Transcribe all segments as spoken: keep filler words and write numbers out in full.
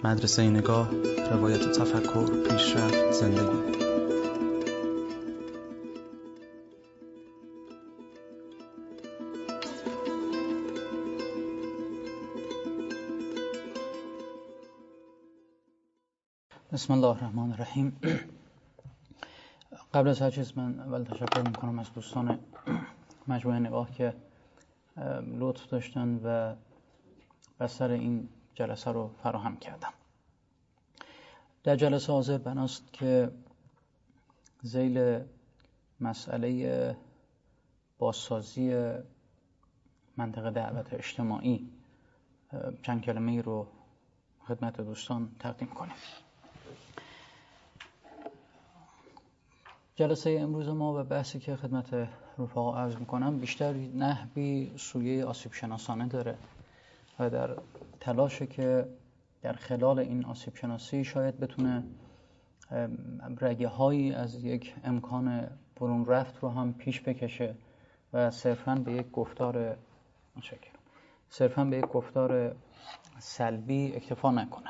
مدرسه نگاه، روایت تفکر، پیشرفت، زندگی. بسم الله الرحمن الرحیم. قبل از هر چیز من اول تشکر میکنم از دوستان مجموعه نگاه که لطف داشتن و بستر این جلسه رو فراهم کردن. در جلسه حاضر بناست که ذیل مسئله بازسازی منطقه دعوت اجتماعی چند کلمه رو خدمت دوستان تقدیم کنیم. جلسه امروز ما و بحثی که خدمت رفقا عرض میکنم بیشتر نحوی سویه آسیب شناسانه داره و در تلاشه که در خلال این آسیب شناسی شاید بتونه رگه هایی از یک امکان برون رفت رو هم پیش بکشه و صرفاً به یک گفتار متشکرم صرفاً به یک گفتار سلبی اکتفا نکنه.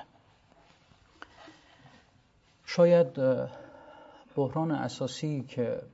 شاید بحران اساسی که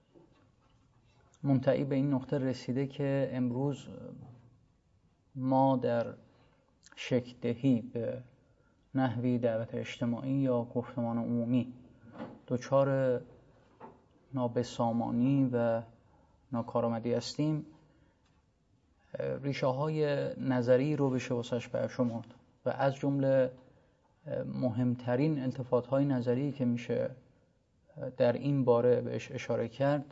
منتهی به این نقطه رسیده که امروز ما در شکل دهی به نحوی دعوت اجتماعی یا گفتمان عمومی دچار نابسامانی و ناکارآمدی هستیم، ریشه های نظری رو بشه واسش برشمرد و از جمله مهمترین التفات‌های نظری که میشه در این باره بهش اشاره کرد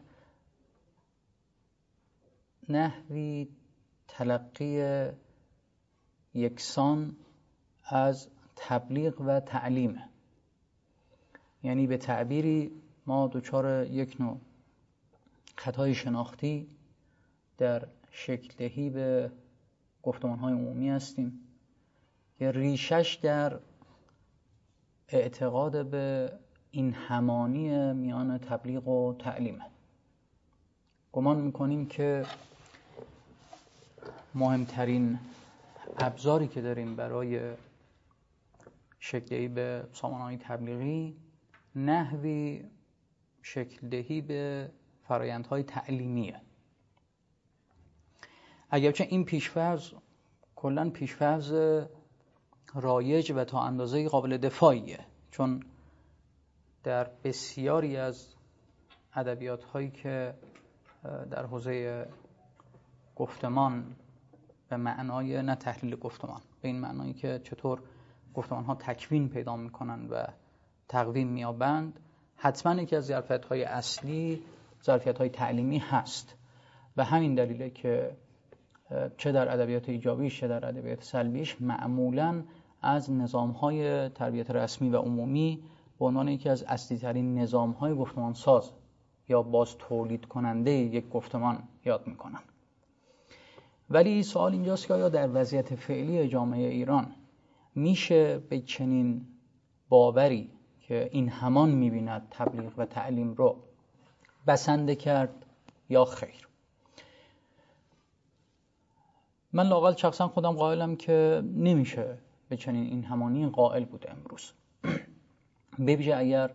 نحوی تلقی یکسان از تبلیغ و تعلیم. یعنی به تعبیری ما دچار یک نوع خطای شناختی در شکل دهی به گفتمان‌های عمومی هستیم که ریشش در اعتقاد به این همانی میان تبلیغ و تعلیمه. گمان میکنیم که مهمترین ابزاری که داریم برای شکل دهی به سامانه‌های تبلیغی نحوی شکل دهی به فرایندهای تعلیمیه. اگرچه این پیش‌فرض کلاً پیش‌فرض رایج و تا اندازه‌ای قابل دفاعیه، چون در بسیاری از ادبیات‌هایی که در حوزه گفتمان به معنای نه تحلیل گفتمان، به این معنایی که چطور گفتمان‌ها تکوین پیدا می‌کنند و تقویم می‌یابند، حتماً یکی از ظرفیت‌های اصلی ظرفیت‌های تعلیمی هست و همین دلیله که چه در ادبیات ایجابیش چه در ادبیات سلبیش معمولاً از نظام‌های تربیت رسمی و عمومی به عنوان یکی از اصلی‌ترین نظام‌های گفتمان ساز یا باز تولید کننده یک گفتمان یاد می‌کنن. ولی سوال اینجاست که آیا در وضعیت فعلی جامعه ایران میشه به چنین باوری که این همان می‌بیند تبلیغ و تعلیم رو بسنده کرد یا خیر؟ من لااقل شخصا خودم قائلم که نمیشه به چنین این همانی قائل بود امروز. به ویژه اگر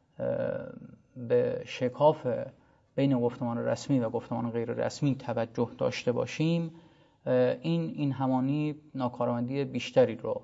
به شکاف بین گفتمان رسمی و گفتمان غیر رسمی توجه داشته باشیم، این این همانی ناکارآمدی بیشتری رو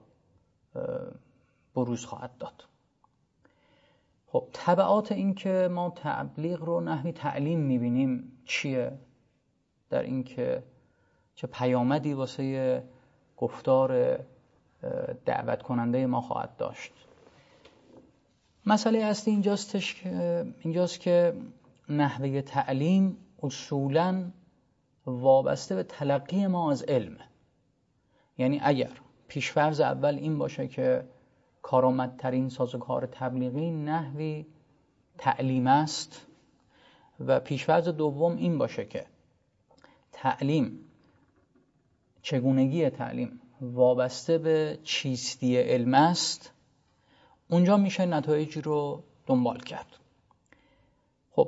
بروز خواهد داد. خب تبعات این که ما تبلیغ رو نحوی تعلیم می‌بینیم چیه؟ در این که چه پیامدی واسه گفتار دعوت کننده ما خواهد داشت. مسئله اصلی اینجاستش که اینجاست که نحوه تعلیم اصولاً وابسته به تلقی ما از علم. یعنی اگر پیشفرض اول این باشه که کارآمدترین سازوکار تبلیغی نحوی تعلیم است و پیشفرض دوم این باشه که تعلیم، چگونگی تعلیم وابسته به چیستی علم است، اونجا میشه نتایجی رو دنبال کرد. خب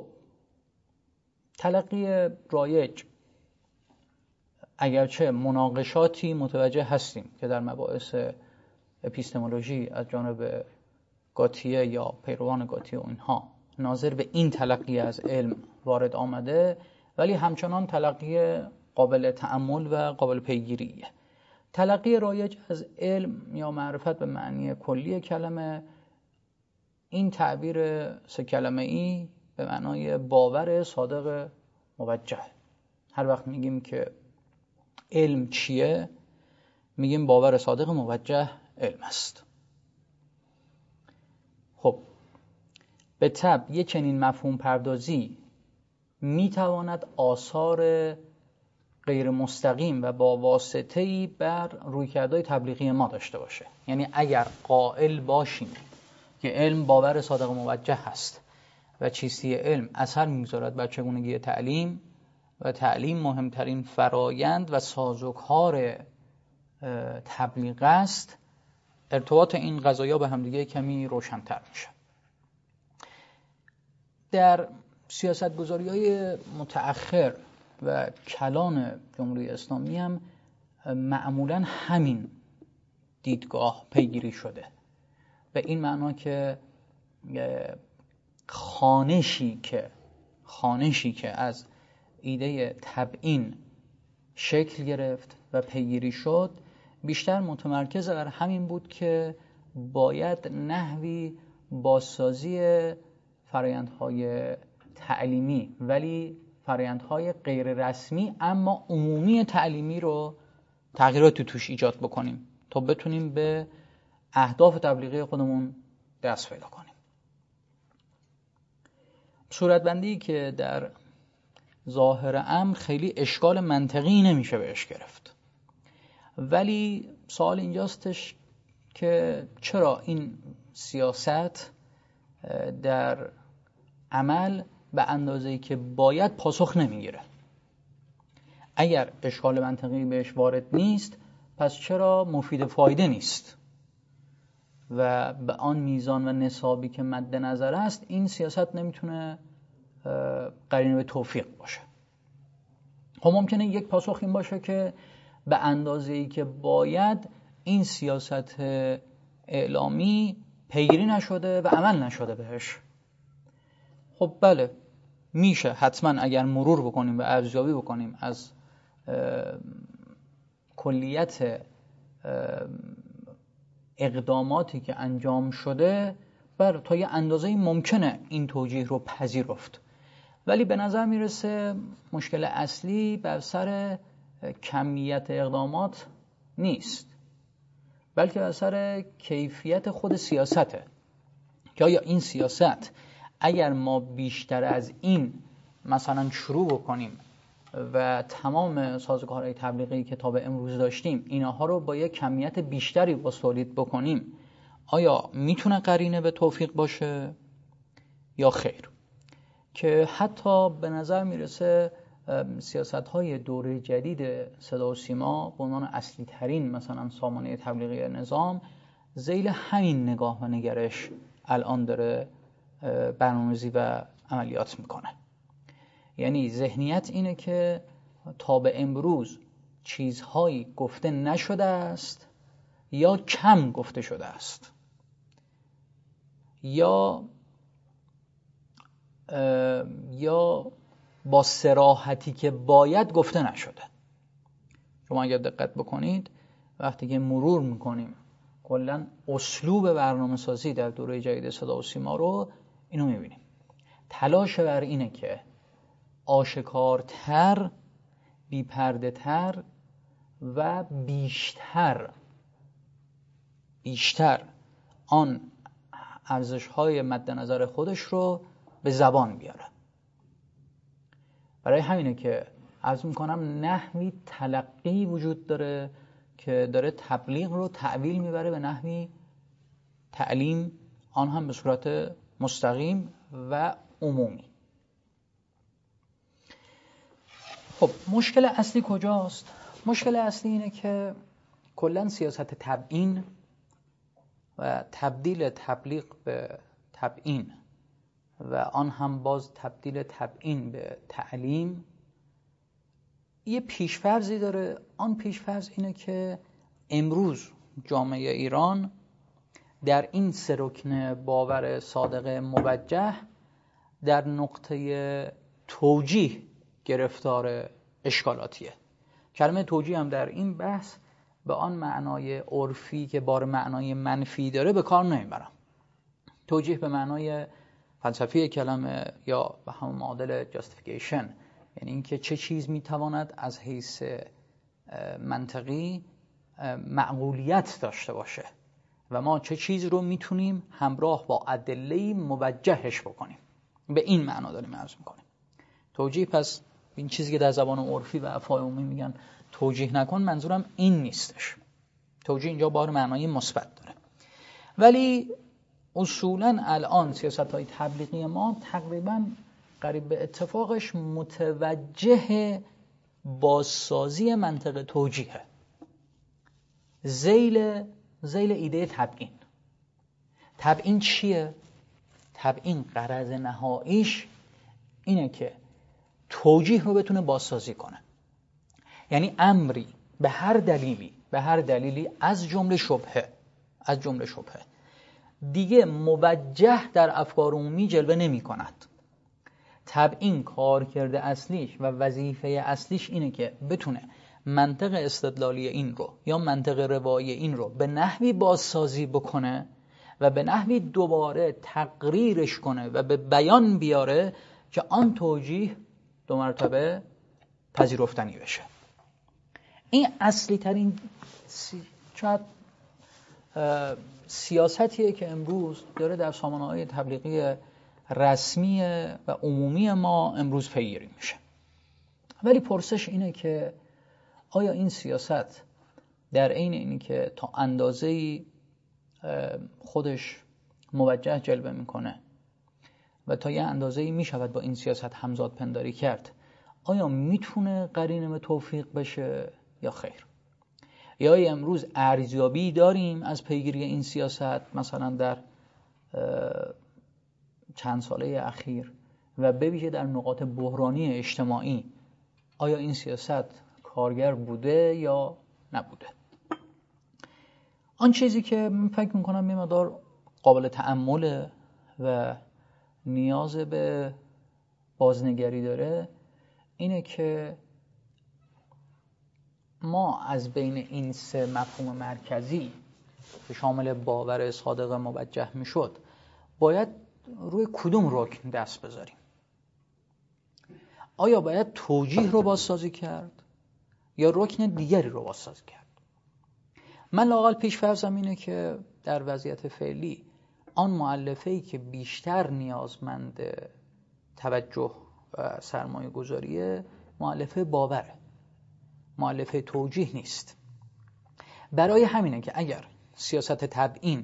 تلقی رایج اگرچه مناقشاتی متوجه هستیم که در مباحث اپیستمولوژی از جانب گاتیه یا پیروان گاتیه و اینها ناظر به این تلقی از علم وارد آمده، ولی همچنان تلقی قابل تأمل و قابل پیگیریه. تلقی رایج از علم یا معرفت به معنی کلی کلمه، این تعبیر سه کلمه ای به معنای باور صادق موجه. هر وقت میگیم که علم چیه، میگیم باور صادق موجه علم است. خب به طبع یک چنین مفهوم پردازی میتواند آثار غیر مستقیم و با واسطه‌ای بر رویکردهای تبلیغی ما داشته باشه. یعنی اگر قائل باشیم که علم باور صادق موجه هست و چیستی علم اثر می‌گذارد بر چگونگی تعلیم و تعلیم مهمترین فرایند و سازوکار تبلیغ است، ارتباط این قضایا به همدیگه کمی روشن‌تر میشه. در سیاستگذاری‌های متأخر و کلان جمهوری اسلامی هم معمولاً همین دیدگاه پیگیری شده، به این معنا که خوانشی که خوانشی که از ایده تبیین شکل گرفت و پیگیری شد بیشتر متمرکز بر همین بود که باید نحوی بازسازی فرآیندهای تعلیمی ولی فرآیندهای غیر رسمی اما عمومی تعلیمی رو تغییراتی توش ایجاد بکنیم تا بتونیم به اهداف تبلیغی خودمون دست پیدا کنیم. صورتبندی که در ظاهر امر خیلی اشکال منطقی نمیشه بهش گرفت، ولی سوال اینجاستش که چرا این سیاست در عمل به اندازه‌ای که باید پاسخ نمیگیره؟ اگر اشکال منطقی بهش وارد نیست، پس چرا مفید فایده نیست و به آن میزان و نصابی که مد نظر است این سیاست نمیتونه قرینه به توفیق باشه؟ خب ممکنه یک پاسخ این باشه که به اندازه‌ای که باید این سیاست اعلامی پیگیری نشده و عمل نشده بهش. خب بله، میشه حتما اگر مرور بکنیم و ارزیابی بکنیم از کلیت اقداماتی که انجام شده، بر تا یه اندازه‌ای ممکنه این توجیه رو پذیرفت، ولی به نظر میرسه مشکل اصلی بر سر کمیت اقدامات نیست، بلکه بر سر کیفیت خود سیاسته که آیا این سیاست اگر ما بیشتر از این مثلا شروع بکنیم و تمام سازوکارهای تبلیغی که تا به امروز داشتیم اینها رو با یک کمیت بیشتری تولید بکنیم، آیا میتونه قرینه به توفیق باشه یا خیر؟ که حتی به نظر میرسه سیاست‌های دوره جدید صدا و سیما به عنوان اصلی ترین مثلا سامانه تبلیغی نظام ذیل همین نگاه و نگرش الان داره برنامه‌ریزی و عملیات میکنه. یعنی ذهنیت اینه که تا به امروز چیزهایی گفته نشده است یا کم گفته شده است یا یا با صراحتی که باید گفته نشده. شما اگر دقت بکنید وقتی که مرور میکنیم کلا اسلوب برنامه سازی در دوره جدید صدا و سیما رو، اینو میبینیم تلاش بر اینه که آشکارتر، بی‌پرده تر و بیشتر بیشتر آن ارزش‌های مد نظر خودش رو به زبان بیاره. برای همینه که عرض میکنم نحوی تلقی وجود داره که داره تبلیغ رو تأویل میبره به نحوی تعلیم، آن هم به صورت مستقیم و عمومی. خب مشکل اصلی کجاست؟ مشکل اصلی اینه که کلاً سیاست تبیین و تبدیل تبلیغ به تبیین و آن هم باز تبدیل تبیین به تعلیم یه پیشفرضی داره. آن پیشفرض اینه که امروز جامعه ایران در این سه رکن باور صادق موجه در نقطه توجیه گرفتار اشکالاتیه. کلمه توجیه هم در این بحث به آن معنای عرفی که بار معنای منفی داره به کار نمیبرم. توجیه به معنای فلسفی کلمه یا به همون معادل جاستیفیکیشن، یعنی اینکه چه چیز میتواند از حیث منطقی معقولیت داشته باشه و ما چه چیز رو میتونیم همراه با ادله موجهش بکنیم. به این معنا داریم عرض میکنیم. توجیه پس این چیزی که در زبان عرفی و افهام عمومی میگن توجیه نکن، منظورم این نیستش. توجیه اینجا بار معنای مثبت داره. ولی اصولاً الان سیاست‌های تبلیغی ما تقریباً قریب به اتفاقش متوجه بازسازی منطق توجیهه، ذیل ذیل ایده تبیین. تبیین چیه؟ تبیین غرض نهاییش اینه که توجیه رو بتونه بازسازی کنه. یعنی امری به هر دلیلی به هر دلیلی از جمله شبهه از جمله شبهه دیگه موجه در افکار عمومی جلوه نمی کند. تبیین کار کرده اصلیش و وظیفه اصلیش اینه که بتونه منطق استدلالی این رو یا منطق روایی این رو به نحوی بازسازی بکنه و به نحوی دوباره تقریرش کنه و به بیان بیاره که آن توجیه دو مرتبه پذیرفتنی بشه. این اصلی ترین سی... شاید سیاستیه که امروز داره در سامانه‌های تبلیغی رسمی و عمومی ما امروز پیگیری میشه. ولی پرسش اینه که آیا این سیاست در عین اینی که تا اندازه‌ای خودش موجه جلوه میکنه و تا یه اندازه‌ای میشود با این سیاست همزاد پنداری کرد، آیا میتونه قرینه به توفیق بشه یا خیر؟ یا امروز ارزیابی داریم از پیگیری این سیاست مثلا در چند ساله اخیر و به ویژه در نقاط بحرانی اجتماعی آیا این سیاست کارگر بوده یا نبوده؟ آن چیزی که من فکر میکنم یه مقدار قابل تأمله و نیاز به بازنگری داره اینه که ما از بین این سه مفهوم مرکزی که شامل باور صادق موجه میشد باید روی کدوم رکن دست بذاریم؟ آیا باید توجیه رو بازسازی کرد یا رکن دیگری رو بازسازی کرد؟ من لااقل پیش‌فرضم اینه که در وضعیت فعلی آن مؤلفه‌ای که بیشتر نیازمند توجه و سرمایه گذاریه مؤلفه باوره، مؤلفه توجیه نیست. برای همینه که اگر سیاست تبیین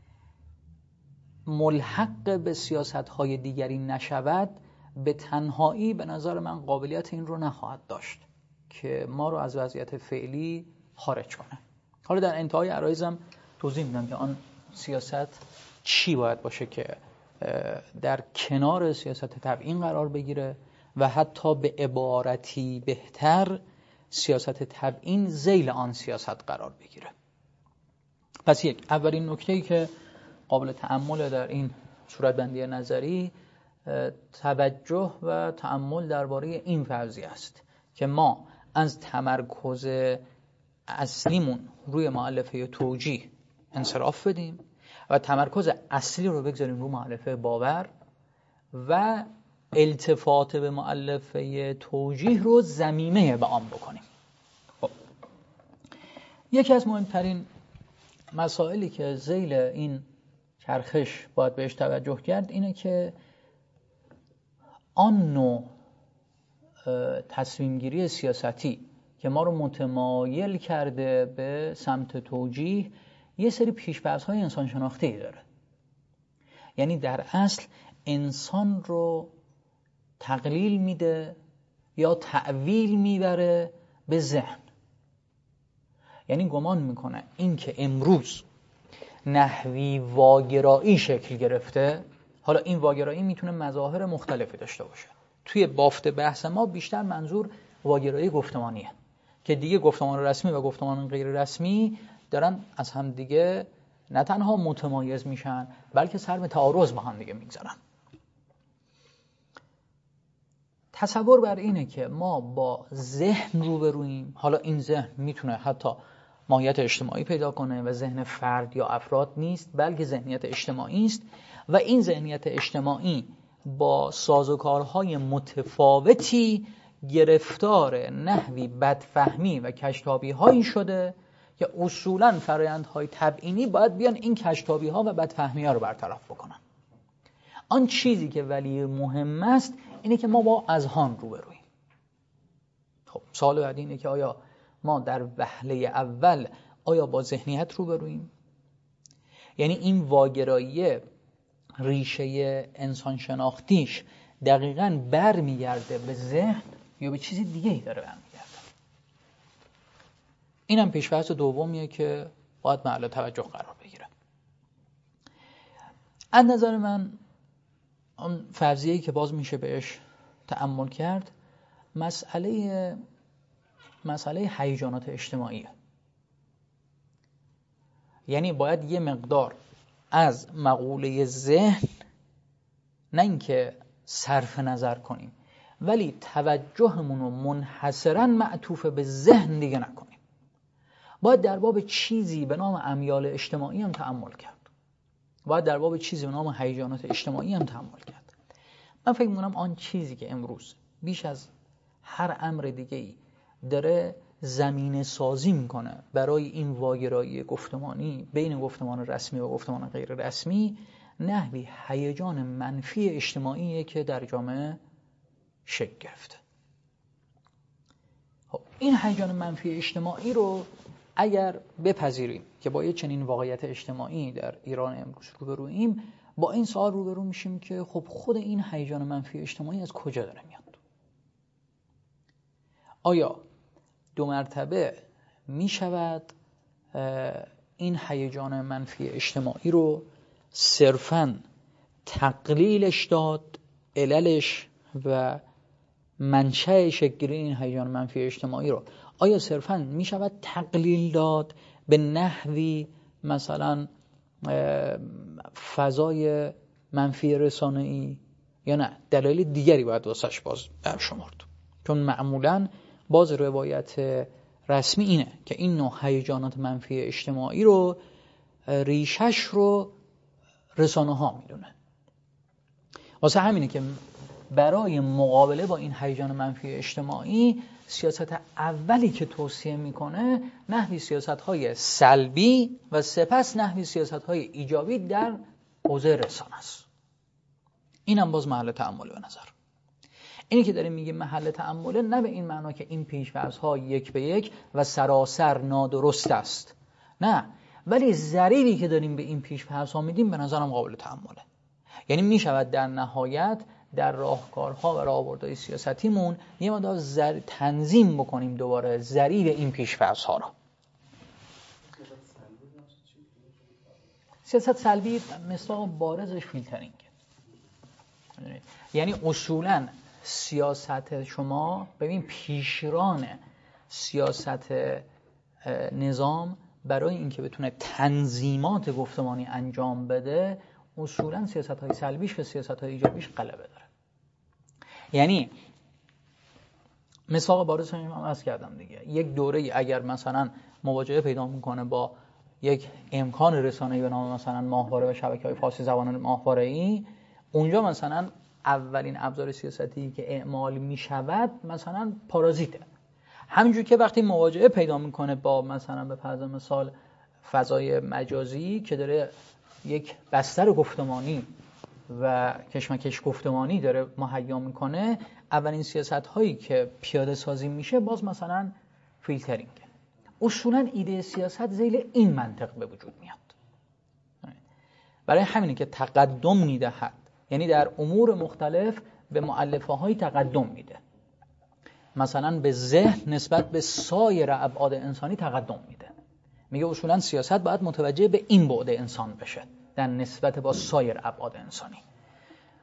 ملحق به سیاست‌های دیگری نشود به تنهایی به نظر من قابلیت این رو نخواهد داشت که ما رو از وضعیت فعلی خارج کنه. حالا در انتهای عرایزم توضیح میدم که آن سیاست چی باید باشه که در کنار سیاست تبیین قرار بگیره و حتی به عبارتی بهتر سیاست تبیین ذیل آن سیاست قرار بگیره. پس یک اولین نکته‌ای که قابل تأمل در این صورتبندی نظری توجه و تأمل درباره این فرضیه است که ما از تمرکز اصلیمون روی مؤلفه توجیه انصراف بدیم و تمرکز اصلی رو بگذاریم روی مؤلفه باور و التفات به مؤلفه توجیه رو ضمیمه بیان بکنیم. خب. یکی از مهمترین مسائلی که ذیل این چرخش باید بهش توجه کرد اینه که آن نوع تصمیم گیری سیاستی که ما رو متمایل کرده به سمت توجیه یه سری پیش‌فرض‌های انسان شناخته‌ای داره. یعنی در اصل انسان رو تقلیل میده یا تأویل میبره به ذهن. یعنی گمان میکنه این که امروز نحوی واگرایی شکل گرفته، حالا این واگرایی میتونه مظاهر مختلفی داشته باشه. توی بافت بحث ما بیشتر منظور واگرایی گفتمانیه که دیگه گفتمان رسمی و گفتمان غیر رسمی دارن از هم دیگه نه تنها متمایز میشن بلکه سر به تعارض با هم دیگه میگذارن. تصور بر اینه که ما با ذهن روبرویم. حالا این ذهن میتونه حتی ماهیت اجتماعی پیدا کنه و ذهن فرد یا افراد نیست بلکه ذهنیت اجتماعی است و این ذهنیت اجتماعی با سازوکارهای متفاوتی گرفتار نحوی بدفهمی و کج‌تابی هایی شده که اصولاً فرآیندهای تبیینی باید بیان این کج‌تابی ها و بدفهمی ها رو برطرف بکنن. آن چیزی که ولی مهم است اینه که ما با اذهان روبرویم. خب سوال بعدی اینه که آیا ما در وهله اول آیا با ذهنیت روبرویم؟ یعنی این واگرایی ریشه انسان شناختیش دقیقاً برمیگرده به ذهن یا به چیز دیگه ای داره برمیگرده؟ اینم پیش‌فرض دومیه که باید محل توجه قرار بگیره. از نظر من اون فرضیه‌ای که باز میشه بهش تأمل کرد مسئله مسئله هیجانات اجتماعیه. یعنی باید یه مقدار از مقوله ذهن نه اینکه صرف نظر کنیم ولی توجهمون رو منحصراً معطوف به ذهن دیگه نکنیم. باید در باب چیزی به نام امیال اجتماعی هم تأمل کرد. باید در باب چیزی به نام هیجانات اجتماعی هم تأمل کرد. من فکر می‌کنم آن چیزی که امروز بیش از هر امر دیگه‌ای داره زمینه سازی میکنه برای این واگرایی گفتمانی بین گفتمان رسمی و گفتمان غیر رسمی نحوی هیجان منفی اجتماعیه که در جامعه شکل گرفته. خب این هیجان منفی اجتماعی رو اگر بپذیریم که با یه چنین واقعیت اجتماعی در ایران امروز روبرویم، با این سوال روبرو میشیم که خب خود این هیجان منفی اجتماعی از کجا داره میاد؟ آیا دو مرتبه می شود این هیجان منفی اجتماعی رو صرفاً تقلیلش داد، عللش و منشأ شکل این هیجان منفی اجتماعی رو آیا صرفاً می شود تقلیل داد به نحوی مثلا فضای منفی رسانه‌ای یا نه دلایل دیگری باید واسش باز برشمرد؟ چون معمولاً باز روایت رسمی اینه که این نوع هیجانات منفی اجتماعی رو ریشش رو رسانه ها میدونه. واسه همینه که برای مقابله با این هیجان منفی اجتماعی سیاست اولی که توصیه میکنه نحوی سیاست های سلبی و سپس نحوی سیاست های ایجابی در حوزه رسانه است. اینم باز محل تأمل به نظر. اینی که داریم میگیم محل تأمله نه به این معنا که این پیش‌فرض‌ها یک به یک و سراسر نادرست است، نه، ولی ضریری که داریم به این پیش‌فرض‌ها میدیم به نظرم قابل تأمله. یعنی میشود در نهایت در راهکارها و راهبردهای سیاستیمون یه مقدار زر... تنظیم بکنیم دوباره ضریر این پیش‌فرض‌ها رو. سیاست سلبی مثال بارزش فیلترینگ. یعنی اصولاً سیاست شما ببین پیشران سیاست نظام برای اینکه بتونه تنظیمات گفتمانی انجام بده اصولا سیاست‌های سلبیش و سیاست‌های ایجابیش غلبه داره. یعنی مثال بارز هم عرض کردم دیگه، یک دوره اگر مثلا مواجهه پیدا میکنه با یک امکان رسانه‌ای به نام مثلا ماهواره و شبکه‌های فارسی زبان ماهواره‌ای، اونجا مثلا اولین ابزار سیاستی که اعمال می شود مثلا پارازیته. همینجور که وقتی مواجهه پیدا میکنه با مثلا به فرض مثال فضای مجازی که داره یک بستر گفتمانی و کشمکش گفتمانی داره مهیا میکنه، اولین سیاست هایی که پیاده سازی میشه باز مثلا فیلترینگ. اصولا ایده سیاست ذیل این منطق به وجود میاد. برای همینه که تقدم میدهد، یعنی در امور مختلف به مؤلفه های تقدم میده. مثلا به ذهن نسبت به سایر ابعاد انسانی تقدم میده. میگه اصولا سیاست باید متوجه به این بعد انسان بشه در نسبت با سایر ابعاد انسانی.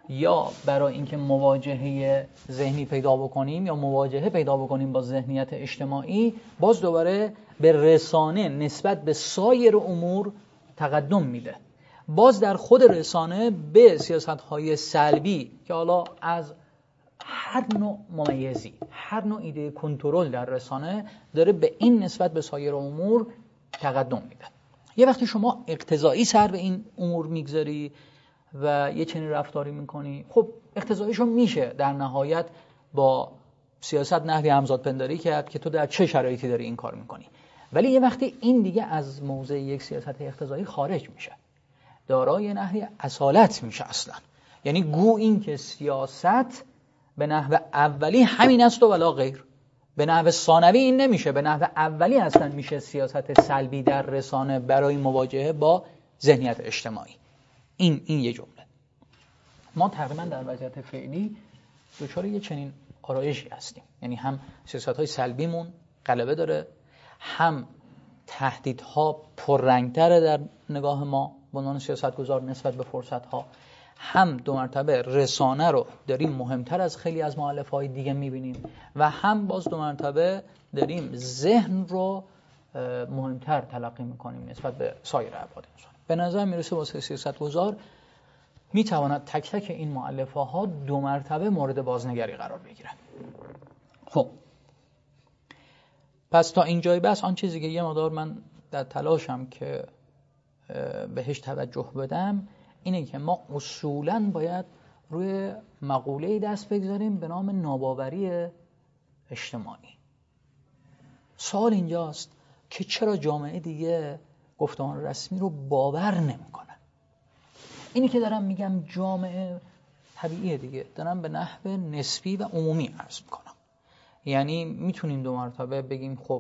یا برای اینکه مواجهه ذهنی پیدا بکنیم یا مواجهه پیدا بکنیم با ذهنیت اجتماعی، باز دوباره به رسانه نسبت به سایر امور تقدم میده. باز در خود رسانه به سیاست‌های سلبی که حالا از هر نوع ممیزی، هر نوع ایده کنترل در رسانه داره به این نسبت به سایر امور تقدم میده. یه وقتی شما اقتضایی سر به این امور میگذاری و یه چنین رفتاری میکنی، خب اقتضاییشو میشه در نهایت با سیاست نحوی همزادپنداری کرد که تو در چه شرایطی داری این کار میکنی. ولی یه وقتی این دیگه از موضع یک سیاست اقتضایی خارج میشه، دارای نحوی اصالت میشه اصلا. یعنی گو این که سیاست به نحو اولی همین است و ولا غیر، به نحو ثانوی این نمیشه، به نحو اولی اصلا میشه سیاست سلبی در رسانه برای مواجهه با ذهنیت اجتماعی. این این یه جمله. ما تقریبا در وضعیت فعلی دچار یه چنین آرایشی هستیم، یعنی هم سیاست‌های سلبیمون غلبه داره، هم تهدیدها پررنگ‌تره در نگاه ما به عنوان سیاستگزار نسبت به فرصت‌ها، هم دو مرتبه رسانه رو داریم مهمتر از خیلی از مؤلفه‌های دیگه می‌بینیم و هم باز دو مرتبه داریم ذهن رو مهمتر تلقی می‌کنیم نسبت به سایر ابعاد انسان. به نظر میرسه واسه سیاستگزار میتواند تک تک این مؤلفه‌ها دو مرتبه مورد بازنگری قرار بگیرن. خب پس تا اینجای بس آن چیزی که یه مقدار من در تلاشم که بهش توجه بدم اینه که ما اصولاً باید روی مقوله‌ای دست بگذاریم به نام ناباوری اجتماعی. سوال اینجاست که چرا جامعه دیگه گفتمان رسمی رو باور نمی‌کنه؟ اینی که دارم میگم جامعه طبیعیه دیگه، دارم به نحو نسبی و عمومی عرض میکنم. یعنی میتونیم دو مرتبه بگیم خب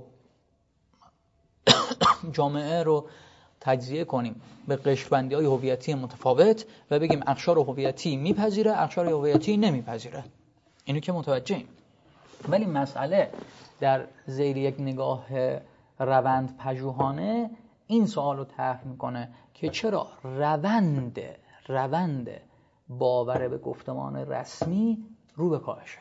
جامعه رو تجزیه کنیم به قشربندی‌های هویتی متفاوت و بگیم اقشار هویتی میپذیره، اقشار هویتی نمیپذیره. اینو که متوجهیم. ولی مسئله در زیر یک نگاه روند پژوهانه این سوال رو طرح میکنه که چرا روند روند باور به گفتمان رسمی رو به کاهشه.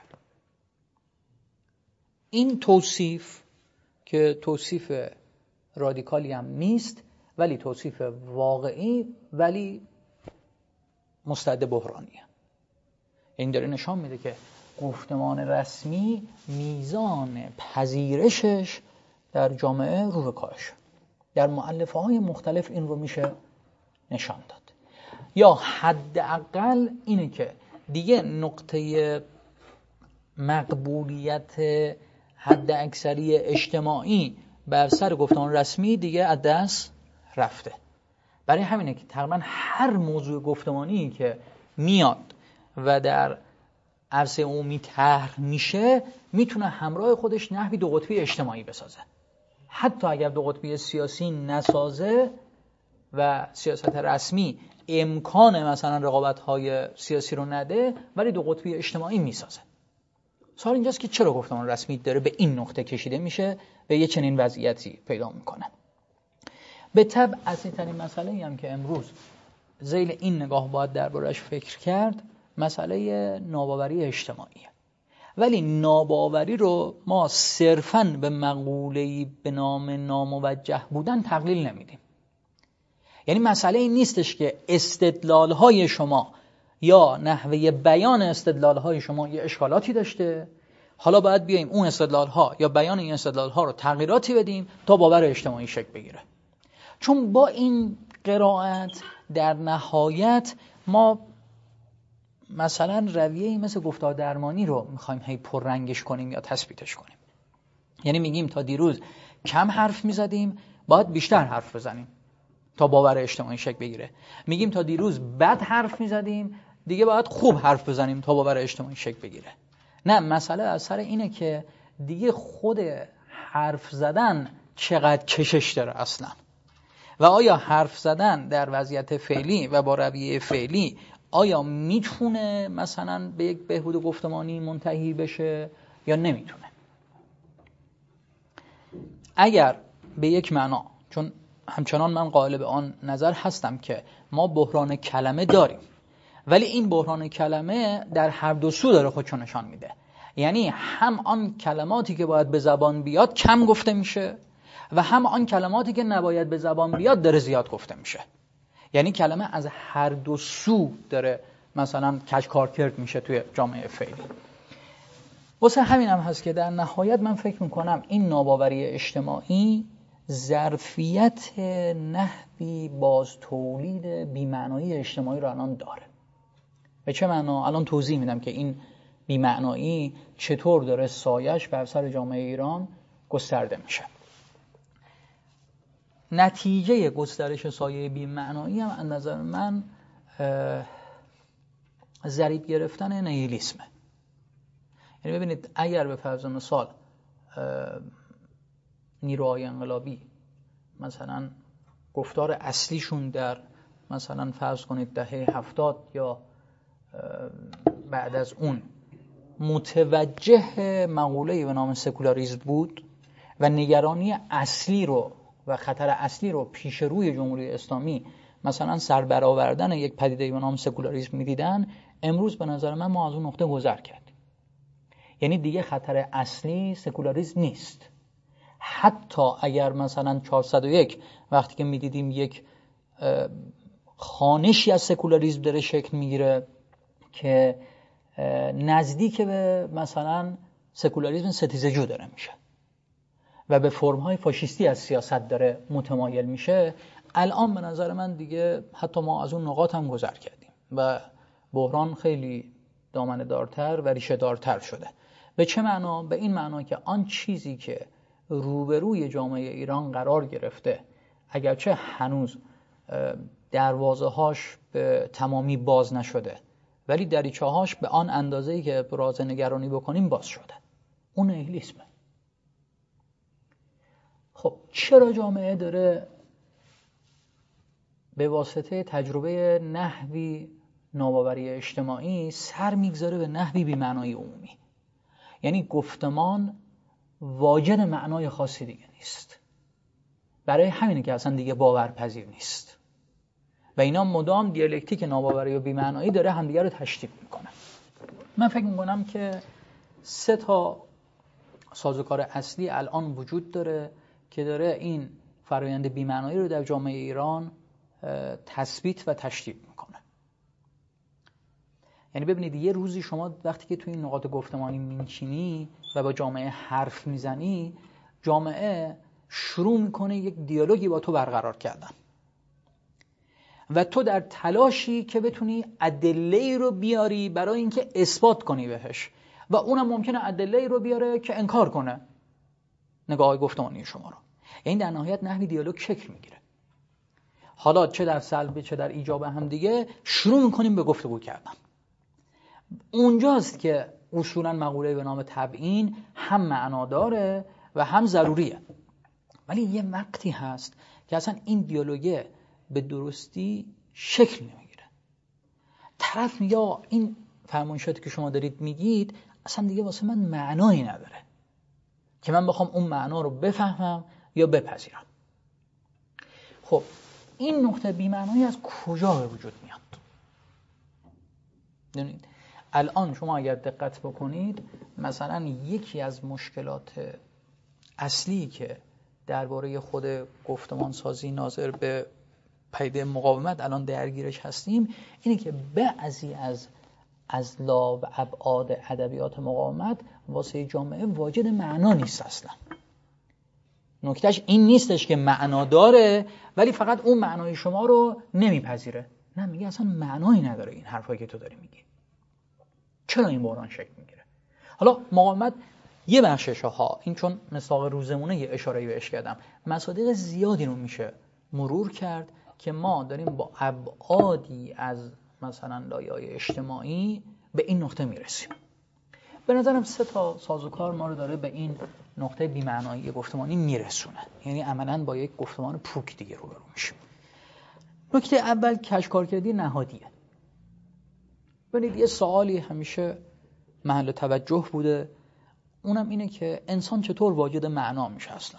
این توصیف که توصیف رادیکالی هم نیست، ولی توصیف واقعی ولی مستعد بحرانیه. این داره نشان میده که گفتمان رسمی میزان پذیرشش در جامعه رو به کاهشه. در مؤلفه‌های مختلف این رو میشه نشان داد. یا حداقل اینه که دیگه نقطه مقبولیت حد اکثری اجتماعی بر سر گفتمان رسمی دیگه از دست رفته. برای همینه که تقریبا هر موضوع گفتمانی که میاد و در عرصه عمومی طرح میشه میتونه همراه خودش نحوی دو قطبی اجتماعی بسازه. حتی اگر دو قطبی سیاسی نسازه و سیاست رسمی امکان مثلا رقابت‌های سیاسی رو نده، ولی دو قطبی اجتماعی میسازه. سوال اینجاست که چرا گفتمان رسمی داره به این نقطه کشیده میشه، به یه چنین وضعیتی پیدا میکنه. به طبع اصلی‌ترین مسئله‌ای هم که امروز ذیل این نگاه باید دربارش فکر کرد مسئله ناباوری اجتماعیه. ولی ناباوری رو ما صرفاً به مقوله‌ای به نام ناموجه بودن تقلیل نمیدیم. یعنی مسئله این نیستش که استدلال‌های شما یا نحوه بیان استدلال‌های شما یه اشکالاتی داشته، حالا باید بیاییم اون استدلال‌ها یا بیان این استدلال‌ها رو تغییراتی بدیم تا باور اجتماعی شکل بگیره. چون با این قرائت در نهایت ما مثلا رویه‌ای مثل گفتار درمانی رو می‌خوایم هی پررنگش کنیم یا تثبیتش کنیم. یعنی میگیم تا دیروز کم حرف می‌زدیم، باید بیشتر حرف بزنیم تا باور اجتماعی شکل بگیره. میگیم تا دیروز بد حرف می‌زدیم، دیگه باید خوب حرف بزنیم تا باور اجتماعی شکل بگیره. نه، مسئله از سر اینه که دیگه خود حرف زدن چقدر کشش داره اصلا، و آیا حرف زدن در وضعیت فعلی و با رویه فعلی آیا میتونه مثلا به یک بهبود گفتمانی منتهی بشه یا نمیتونه. اگر به یک معنا، چون همچنان من قائل به آن نظر هستم که ما بحران کلمه داریم، ولی این بحران کلمه در هر دو سو داره خودشو نشان میده. یعنی هم آن کلماتی که باید به زبان بیاد کم گفته میشه و هم آن کلماتی که نباید به زبان بیاد داره زیاد گفته میشه. یعنی کلمه از هر دو سو داره مثلا کج کارکرد میشه توی جامعه فعلی. واسه همین هم هست که در نهایت من فکر میکنم این ناباوری اجتماعی ظرفیت نحوی باز تولید بی‌معنایی اجتماعی رو الان داره. به چه معنا؟ الان توضیح میدم که این بی‌معنایی چطور داره سایش بر سر جامعه ایران گسترده میشه. نتیجه گسترش سایه بی‌معنایی هم از نظر من ضریب گرفتن نیهیلیسمه. یعنی ببینید اگر به فرض مثال نیروهای انقلابی مثلا گفتار اصلیشون در مثلا فرض کنید دهه هفتاد یا بعد از اون متوجه مقوله‌ای به نام سکولاریسم بود و نگرانی اصلی رو و خطر اصلی رو پیش روی جمهوری اسلامی مثلا سربرآوردن یک پدیده به نام سکولاریسم می‌دیدن، امروز به نظر من ما از اون نقطه گذر کردیم. یعنی دیگه خطر اصلی سکولاریسم نیست. حتی اگر مثلا چهارصد و یک وقتی که می‌دیدیم یک خانشی از سکولاریسم داره شکل میگیره که نزدیک به مثلا سکولاریسم ستیزجو داره میشه و به فرم‌های فاشیستی از سیاست داره متمایل میشه، الان به نظر من دیگه حتی ما از اون نقاط هم گذر کردیم و بحران خیلی دامنه دارتر و ریشه دارتر شده. به چه معنا؟ به این معنا که آن چیزی که روبروی جامعه ایران قرار گرفته اگرچه هنوز دروازه هاش به تمامی باز نشده ولی دریچه هاش به آن اندازه‌ای که براز نگرانی بکنیم باز شده. اون نیهیلیسمه. خب چرا جامعه داره به واسطه تجربه نحوی ناباوری اجتماعی سر میگذاره به نحوی بی‌معنایی عمومی؟ یعنی گفتمان واجد معنای خاصی دیگه نیست. برای همینه که اصلا دیگه باورپذیر نیست و اینا مدام دیالکتیک ناباوری و بی‌معنایی داره همدیگه رو تشدید میکنه. من فکر میکنم که سه تا سازوکار اصلی الان وجود داره که داره این فرایند بی‌معنایی رو در جامعه ایران تثبیت و تشدید میکنه. یعنی ببینید یه روزی شما وقتی که توی این نقاط گفتمانی میچینی و با جامعه حرف میزنی، جامعه شروع میکنه یک دیالوگی با تو برقرار کردن و تو در تلاشی که بتونی ادله‌ای رو بیاری برای اینکه اثبات کنی بهش و اونم ممکنه ادله‌ای رو بیاره که انکار کنه نگاه گفتمانی شما رو. یعنی در نهایت نحوی دیالوگ شکل میگیره. حالا چه در سلب چه در ایجاب هم دیگه شروع میکنیم به گفتگو کردن. اونجاست که اصولا مقوله به نام تبیین هم معنا داره و هم ضروریه. ولی یه وقتی هست که اصلا این دیالوگه به درستی شکل نمیگیره. طرف میگه این فرمایشاتی که شما دارید میگید اصلا دیگه واسه من معنایی نداره که من بخوام اون معنا رو بفهمم یا بپذیرم. خب این نقطه بی‌معنایی از کجا به وجود میاد؟ دونید الان شما اگر دقت بکنید مثلا یکی از مشکلات اصلی که درباره خود گفتمان سازی ناظر به پدیده مقاومت الان درگیرش هستیم اینه که بعضی از اضلاع و ابعاد ادبیات مقاومت واسه جامعه واجد معنا نیست اصلا. نکتهش این نیستش که معنا داره ولی فقط اون معنای شما رو نمیپذیره. نه، میگه اصلا معنایی نداره این حرفایی که تو داری میگی. چرا این بحران شکل میگیره؟ حالا مقاومت یه بخشش ها، این چون مثال روزمونه یه اشاره‌ای بهش کردم، مصادیق زیادی رو میشه مرور کرد که ما داریم با ابعادی از مثلا لایه‌های اجتماعی به این نقطه میرسیم. به نظرم سه تا سازوکار ما رو داره به این نقطه بی‌معنایی گفتمانی میرسونه. یعنی عملاً با یک گفتمان پوک دیگه روبرو میشیم. نکته اول کشکارکردی نهادیه. ببینید یه سوالی همیشه محل توجه بوده، اونم اینه که انسان چطور واجد معنا میشه اصلا؟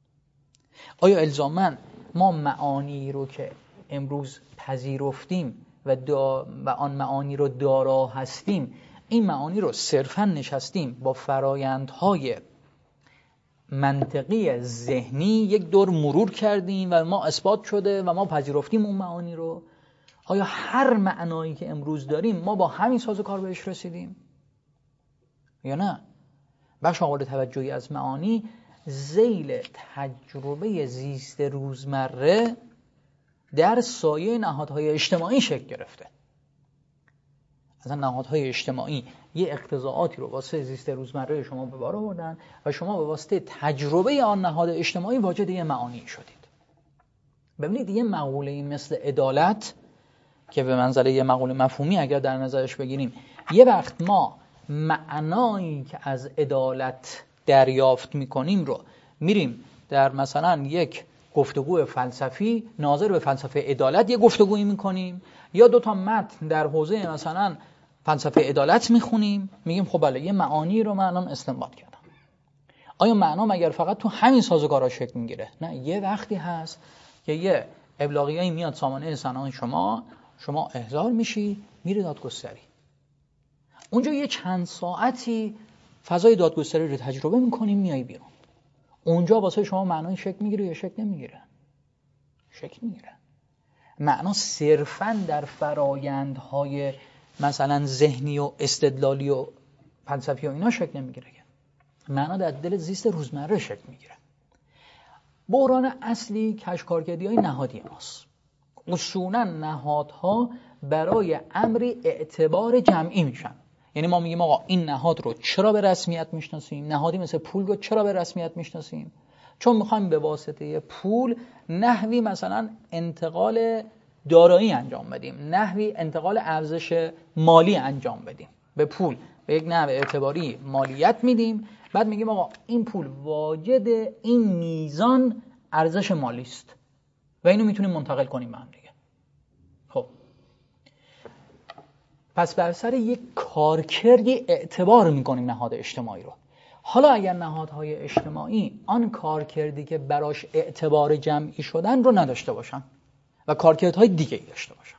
آیا الزاماً ما معانی رو که امروز پذیرفتیم و, دا و آن معانی رو دارا هستیم، این معانی رو صرفاً نشستیم با فرایندهای منطقی ذهنی یک دور مرور کردیم و ما اثبات شده و ما پذیرفتیم اون معانی رو. آیا هر معنایی که امروز داریم ما با همین سازوکار بهش رسیدیم یا نه؟ بخش قابل توجهی از معانی ذیل تجربه زیست روزمره در سایه نهادهای اجتماعی شکل گرفته. اصلا نهادهای اجتماعی یه اقتضاعاتی رو واسه زیست روزمره شما به بار آوردن و شما به واسطه تجربه آن نهاد اجتماعی واجد یه معانی شدید. ببینید یه مقوله مثل عدالت که به منزله یه مقوله مفهومی اگر در نظرش بگیریم، یه وقت ما معنایی که از عدالت دریافت میکنیم رو میریم در مثلا یک گفتگو فلسفی ناظر به فلسفه عدالت یه گفتگویی میکنیم، یا دو تا متن در حوزه مثلا فلسفه عدالت میخونیم، میگیم خب بله یه معانی رو من الان استنباط کردم. آیا معنا مگر فقط تو همین سازوکارها شکل میگیره؟ نه، یه وقتی هست که یه ابلاغیه‌ای میاد سامانه سنان شما، شما احضار میشی میری دادگستری. اونجا یه چند ساعتی فضای دادگستری رو تجربه میکنیم، میای بیرون. اونجا واسه شما معنای شکل میگیره یا شکل نمیگیره؟ شکل میگیره. معنا صرفاً در فرایندهای مثلا ذهنی و استدلالی و فلسفی و اینا شکل نمیگیره. معنا در دل زیست روزمره شکل میگیره. بحران اصلی کشکارکردی‌های نهادی ماست. اصولاً نهادها برای امری اعتبار جمعی میشن. یعنی ما میگیم آقا این نهاد رو چرا به رسمیت میشناسیم؟ نهادی مثل پول رو چرا به رسمیت میشناسیم؟ چون میخوایم به واسطه پول نحوی مثلا انتقال دارایی انجام بدیم، نحوی انتقال ارزش مالی انجام بدیم. به پول به یک نحو اعتباری مالیت میدیم، بعد میگیم آقا این پول واجد این میزان ارزش مالی است و اینو میتونیم منتقل کنیم به هم دیگه. خب پس بر سر یک کارکردی اعتبار میکنیم نهاد اجتماعی رو. حالا اگر نهادهای اجتماعی آن کارکردی که براش اعتبار جمعی شدن رو نداشته باشن و کارکردهای دیگه ای داشته باشن،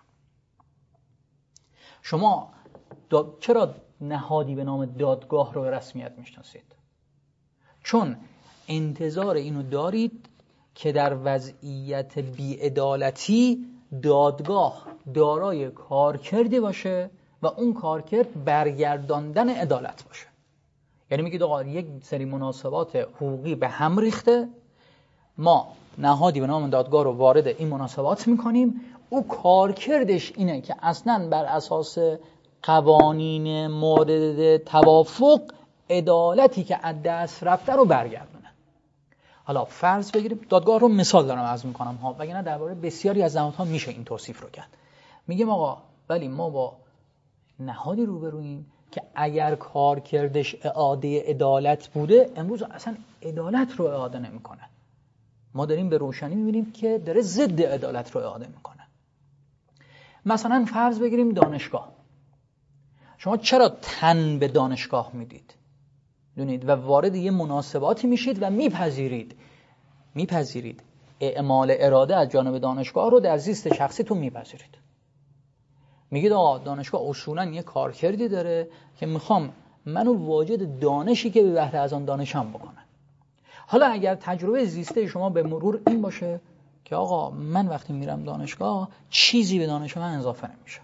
شما دا... چرا نهادی به نام دادگاه رو به رسمیت میشناسید؟ چون انتظار اینو دارید که در وضعیت بی‌عدالتی دادگاه دارای کارکردی باشه و اون کارکرد برگرداندن عدالت باشه. یعنی میگید آقا یک سری مناسبات حقوقی به هم ریخته، ما نهادی به نام دادگاه رو وارد این مناسبات میکنیم، او کارکردش اینه که اصلاً بر اساس قوانین مورد توافق عدالتی که از دست رفته رو برگردونه. حالا فرض بگیریم، دادگاه رو مثال دارم عرض میکنم ها، وگرنه درباره بسیاری از نهادها میشه این توصیف رو کرد. میگیم آقا ولی ما با نهادی روبرویم که اگر کارکردش اعاده عدالت بوده، امروز اصلا عدالت رو اعاده نمیکنه. ما داریم به روشنی میبینیم که داره ضد عدالت رو اعاده میکنه. مثلا فرض بگیریم دانشگاه. شما چرا تن به دانشگاه میدید؟ دونید و وارد یه مناسباتی میشید و میپذیرید میپذیرید اعمال اراده از جانب دانشگاه رو در زیست شخصیتون میپذیرید. میگید آقا دانشگاه اصولاً یه کارکردی داره که میخوام منو واجد دانشی که به بهره از آن دانشم بکنه. حالا اگر تجربه زیسته شما به مرور این باشه که آقا من وقتی میرم دانشگاه چیزی به دانش من اضافه نمیشه،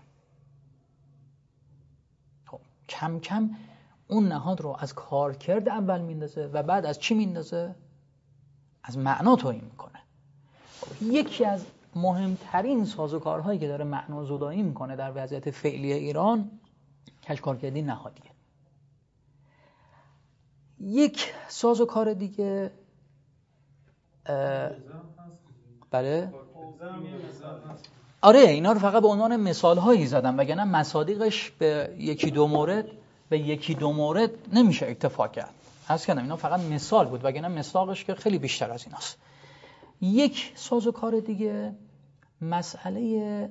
خب کم کم اون نهاد رو از کارکرد اول میندازه و بعد از چی میندازه؟ از معنا تویی میکنه. خب یکی از مهمترین سازوکارهایی که داره معنا زدایی میکنه در وضعیت فعلی ایران کشکارکردی نهادیه. یک سازوکار دیگه بله آره اینا رو فقط به عنوان مثال هایی زدم، وگرنه مصادیقش به یکی دو مورد به یکی دو مورد نمیشه اکتفا کرد. عرض کردم اینا فقط مثال بود، وگرنه مصداقش که خیلی بیشتر از ایناست. یک سازوکار دیگه مسئله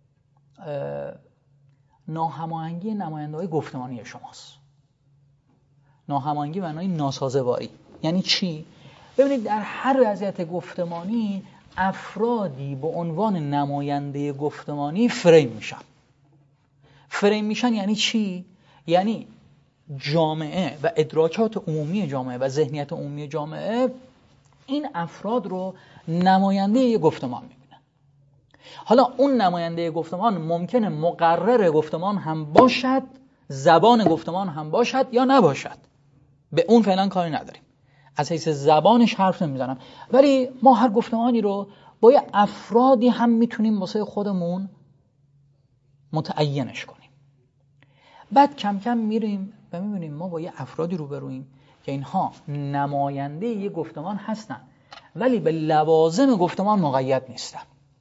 ناهماهنگی نماینده‌های گفتمانی شماست. ناهماهنگی معنای ناسازگاری. یعنی چی؟ ببینید در هر وضعیت گفتمانی افرادی به عنوان نماینده گفتمانی فریم میشن. فریم میشن یعنی چی؟ یعنی جامعه و ادراکات عمومی جامعه و ذهنیت عمومی جامعه این افراد رو نماینده یه گفتمان میبینن. حالا اون نماینده گفتمان ممکنه مقرر گفتمان هم باشد، زبان گفتمان هم باشد یا نباشد، به اون فعلا کاری نداریم، از حیث زبانش حرف نمیزنم، ولی ما هر گفتمانی رو با یه افرادی هم میتونیم واسه خودمون متعینش کنیم. بعد کم کم میریم و میبینیم ما با یه افرادی روبرویم که اینها نماینده یه گفتمان هستن ولی به لوازم گفتمان مقید نیستن.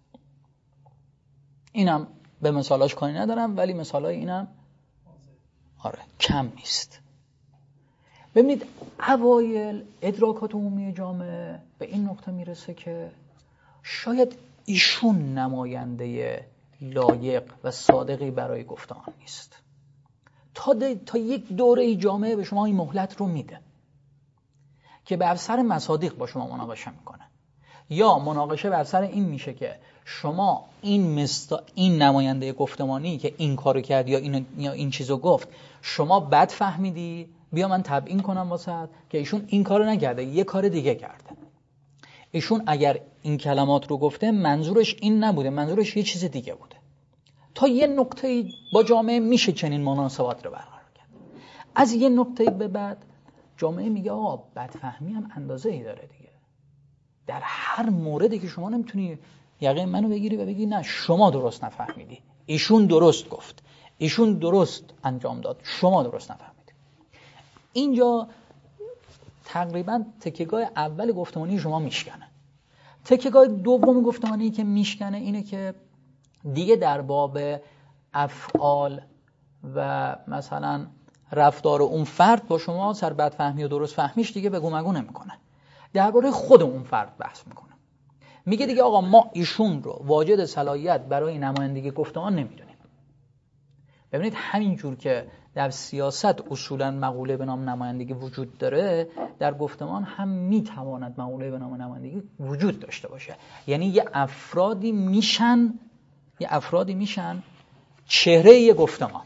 اینم به مثالاش کاری ندارم، ولی مثالای اینم آره کم نیست. ببینید اوایل ادراکات عمومی جامعه به این نقطه میرسه که شاید ایشون نماینده لایق و صادقی برای گفتمان نیست. تا, تا یک دوره جامعه به شما این مهلت رو میده که بر سر مصادیق با شما مناقشه میکنه، یا مناقشه بر سر این میشه که شما این مستا این نماینده گفتمانی که این کارو کرد یا این یا این چیزو گفت شما بد فهمیدی، بیا من تبیین کنم واسه که ایشون این کارو نکرده، یه کار دیگه کرده. ایشون اگر این کلمات رو گفته منظورش این نبوده، منظورش یه چیز دیگه بوده. تا یه نقطه با جامعه میشه چنین مناسبات رو برقرار کرد. از یه نقطه به بعد جامعه میگه آقا بدفهمی هم اندازه‌ای داره دیگه. در هر موردی که شما نمیتونی یقه منو بگیری و بگی نه شما درست نفهمیدی، ایشون درست گفت، ایشون درست انجام داد، شما درست نفهمیدی. اینجا تقریبا تکیه‌گاه اول گفتمانی شما میشکنه. تکیه‌گاه دوم گفتمانی که میشکنه اینه که دیگه در باب افعال و مثلا رفتار اون فرد با شما سر بدفهمی و درست فهمیش دیگه بگو مگو نمیکنه، درباره خود اون فرد بحث میکنه. میگه دیگه آقا ما ایشون رو واجد صلاحیت برای نمایندگی گفتمان نمیدونیم. ببینید همین جور که در سیاست اصولا مقوله به نام نمایندگی وجود داره، در گفتمان هم میتواند مقوله به نام نمایندگی وجود داشته باشه. یعنی یه افرادی میشن یه افرادی میشن چهره یه گفتمان.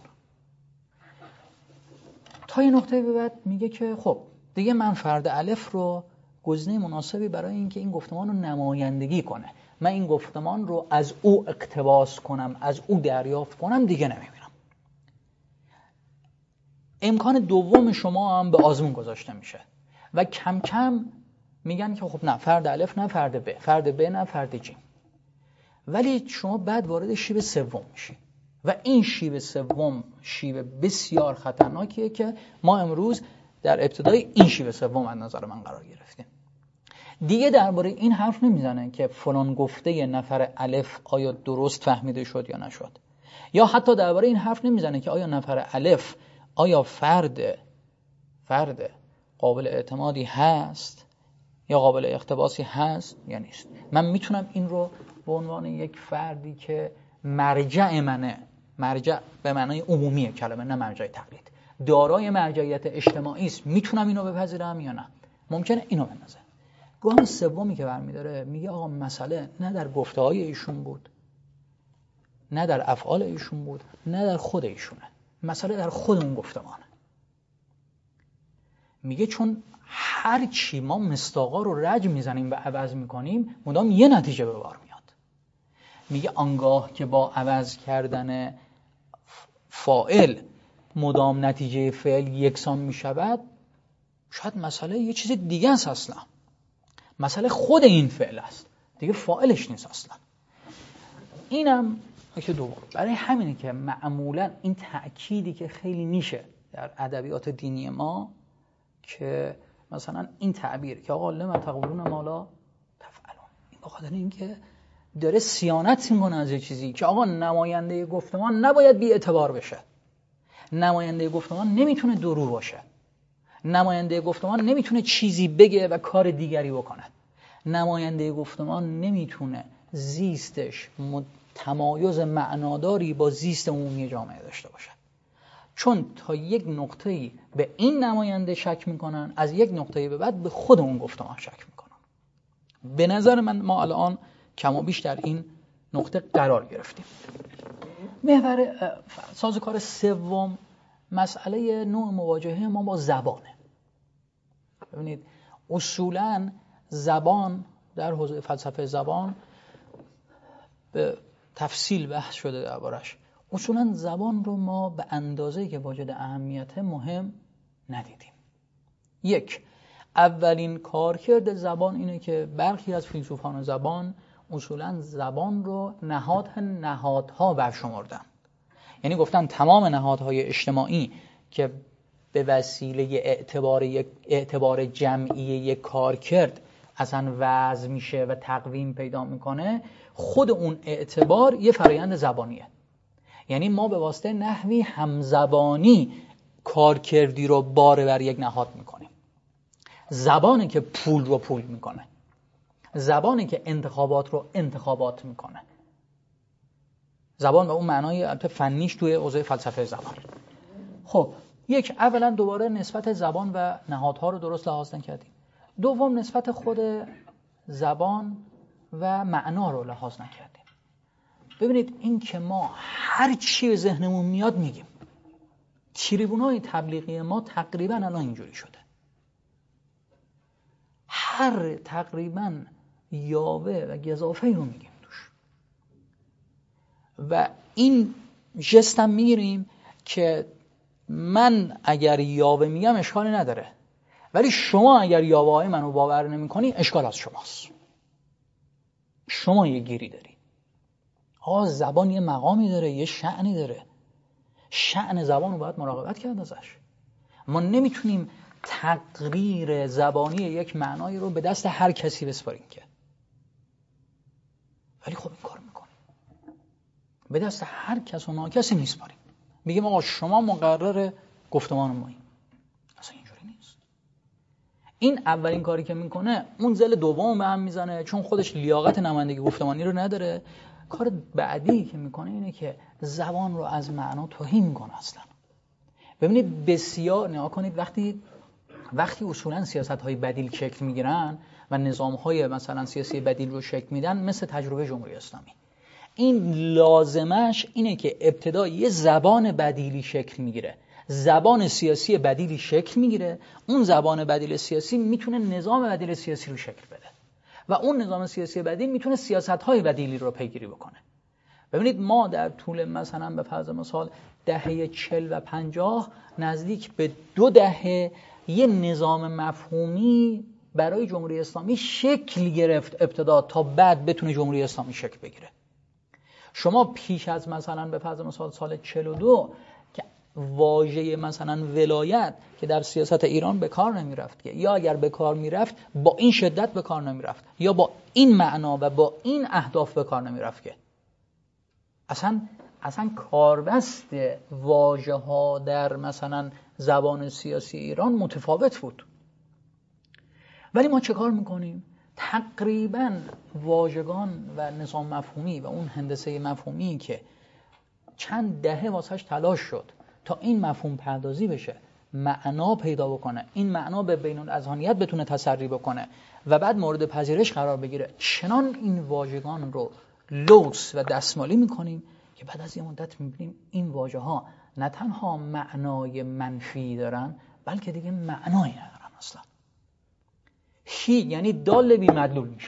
تا یه نقطه به بعد میگه که خب دیگه من فرد الف رو گزینه مناسبی برای اینکه این گفتمان رو نمایندگی کنه، من این گفتمان رو از او اقتباس کنم، از او دریافت کنم دیگه نمیبینم. امکان دوم شما هم به آزمون گذاشته میشه و کم کم میگن که خب نه فرد الف نه فرد ب، فرد ب نه فرد ج. ولی شما بعد وارد شیب سوم میشی و این شیب سوم شیب بسیار خطرناکیه که ما امروز در ابتدای این شیب سوم از نظر من قرار گرفتیم. دیگه درباره این حرف نمیزنه که فلان گفته نفر الف آیا درست فهمیده شد یا نشد، یا حتی درباره این حرف نمیزنه که آیا نفر الف آیا فرد فرد قابل اعتمادی هست یا قابل اقتباسی هست یا نیست. من میتونم این رو به عنوان یک فردی که مرجع منه، مرجع به معنای عمومی کلمه نه مرجع تقلید، دارای مرجعیت اجتماعی است، میتونم اینو بپذیرم یا نه؟ ممکنه اینو بندازه. گام سومی که برمی‌داره میگه آقا مسئله نه در گفته‌های ایشون بود، نه در افعال ایشون بود، نه در خود ایشونه، مسئله در خود اون گفتمانه. میگه چون هر چی ما مصداقا رو رجم میزنیم و عوض میکنیم مدام یه نتیجه به بار میاد. میگه آنگاه که با عوض کردن فاعل مدام نتیجه فعل یکسان میشود، شاید مسئله یه چیز دیگه است، اصلا مسئله خود این فعل است دیگه، فاعلش نیست اصلا. اینم نکته دوم. برای همینه که معمولا این تأکیدی که خیلی میشه در ادبیات دینی ما که مثلا این تعبیر که آقا لما تقولون ما لا تفعلون، این بخاطر اینکه داره صیانت میکنه از یه چیزی که آقا نماینده گفتمان نباید بی اعتبار بشه، نماینده گفتمان نمیتونه درو باشه، نماینده گفتمان نمیتونه چیزی بگه و کار دیگری بکنه، نماینده گفتمان نمیتونه زیستش تمایز معناداری با زیست عمومی جامعه داشته باشه. چون تا یک نقطه‌ای به این نماینده شک میکنن، از یک نقطه‌ای به بعد به خود اون گفتمان شک میکنن. به نظر من ما الان کم و بیش در این نقطه قرار گرفتیم. محور سازوکار سوم مسئله نوع مواجهه ما با زبانه. ببینید اصولاً زبان در حوزه فلسفه زبان به تفصیل بحث شده دربارش. اصولاً زبان رو ما به اندازه‌ای که واجد اهمیت مهم ندیدیم. یک، اولین کارکرد زبان اینه که برخی از فیلسوفان زبان اصولاً زبان رو نهاد نهادها برشمردن. یعنی گفتن تمام نهادهای اجتماعی که به وسیله اعتبار یک اعتبار جمعی یک کارکرد اصلا وضع میشه و تقویم پیدا میکنه، خود اون اعتبار یه فرایند زبانیه. یعنی ما به واسطه نحوی همزبانی کارکردی رو بار بر یک نهاد میکنیم. زبانی که پول رو پول میکنه، زبانی که انتخابات رو انتخابات میکنه. زبان به اون معنای فنیش توی حوزه فلسفه زبان. خب یک، اولا دوباره نسبت زبان و نهادها رو درست لحاظ نکردیم. دوم، نسبت خود زبان و معنا رو لحاظ نکردیم. ببینید این که ما هر چی به ذهنمون میاد میگیم. تریبونای تبلیغی ما تقریبا الان اینجوری شده. هر تقریبا یاوه و گزافه‌ای رو میگیم توش. و این جستم میگیریم که من اگر یاوه میگم اشکالی نداره، ولی شما اگر یاوه های منو باور نمی کنی اشکال از شماست. شما یه گیری داری. آه زبان یه مقامی داره، یه شأنی داره. شأن زبان رو باید مراقبت کرد ازش. ما نمیتونیم تقریر زبانی یک معنایی رو به دست هر کسی بسپاریم که. ولی خب این کار میکنیم. به دست هر کس و ناکسی میسپاریم. میگیم آقا شما مقرر گفتمان ماییم. اصلا اینجوری نیست. این اولین کاری که میکنه اون ذل دوم به هم میزنه، چون خودش لیاقت نمایندگی گفتمانی رو نداره. کار بعدی که میکنه اینه که زبان رو از معنا توهین میکنه اصلا. ببینید بسیار نگاه کنید وقتی وقتی اصولا سیاست‌های بدیل شکل میگیرن و نظام‌های مثلا سیاسی بدیل رو شکل میدن، مثل تجربه جمهوری اسلامی، این لازمش اینه که ابتدا یه زبان بدیلی شکل میگیره، زبان سیاسی بدیلی شکل میگیره، اون زبان بدیل سیاسی میتونه نظام بدیل سیاسی رو شکل بده و اون نظام سیاسی بدیل میتونه سیاست‌های بدیلی رو پیگیری بکنه. ببینید ما در طول مثلا به فرض مثال دهه چل و پنجاه نزدیک به دو دهه یه نظام مفهومی برای جمهوری اسلامی شکل گرفت ابتدا تا بعد بتونه جمهوری اسلامی شکل بگیره. شما پیش از مثلا به فرض مثال سال چل و دو که واژه مثلا ولایت که در سیاست ایران به کار نمی رفت که، یا اگر به کار می رفت با این شدت به کار نمی رفت یا با این معنا و با این اهداف به کار نمی رفت که اصلا اصلا کاربست واژه ها در مثلا زبان سیاسی ایران متفاوت بود. ولی ما چه کار میکنیم؟ تقریبا واژگان و نظام مفهومی و اون هندسه مفهومی که چند دهه واسهش تلاش شد تا این مفهوم پردازی بشه، معنا پیدا بکنه، این معنا به بین الاذهانیت بتونه تسری بکنه و بعد مورد پذیرش قرار بگیره، چنان این واژگان رو لوس و دستمالی میکنیم که بعد از یه مدت میبینیم این واژه ها نه تنها معنای منفی دارن بلکه دیگه معنایی ندارن اصلا. هی یعنی دال بی مدلول میشن.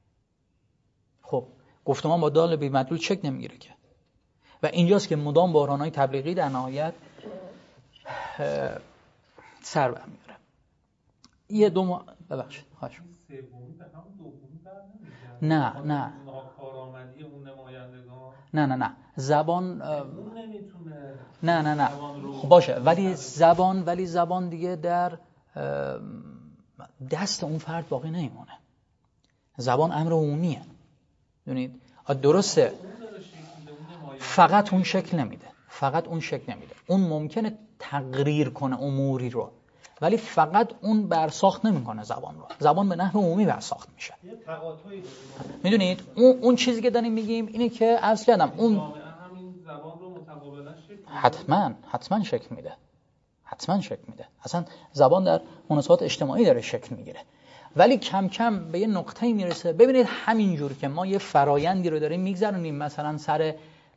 خب گفتمان با دال بی مدلول چک نمیگیره که. و اینجاست که مدام بحران‌های تبلیغی در نهایت سر برمیاره. یه دو ما ببخشید خواهش نه نه نه نه نه زبان نه نه نه خب باشه، ولی زبان ولی زبان دیگه در دست اون فرد باقی نمیمونه. زبان امر عمومیه. ببینید درسته فقط اون شکل نمیده، فقط اون شکل نمیده. اون ممکنه تغییر کنه اموری رو، ولی فقط اون برساخت نمیکنه زبان رو. زبان به نحو عمومی برساخت میشه. میدونید اون اون چیزی که داریم میگیم اینه که اصلا آدم اون همین زبان رو متقابلا شکل حتما حتما شکل میده. حتما شکل میده. اصلا زبان در مناسبات اجتماعی داره شکل میگیره. ولی کم کم به یه نقطه‌ای میرسه. ببینید همینجور که ما یه فرایندی رو داریم میگذرونیم مثلا سر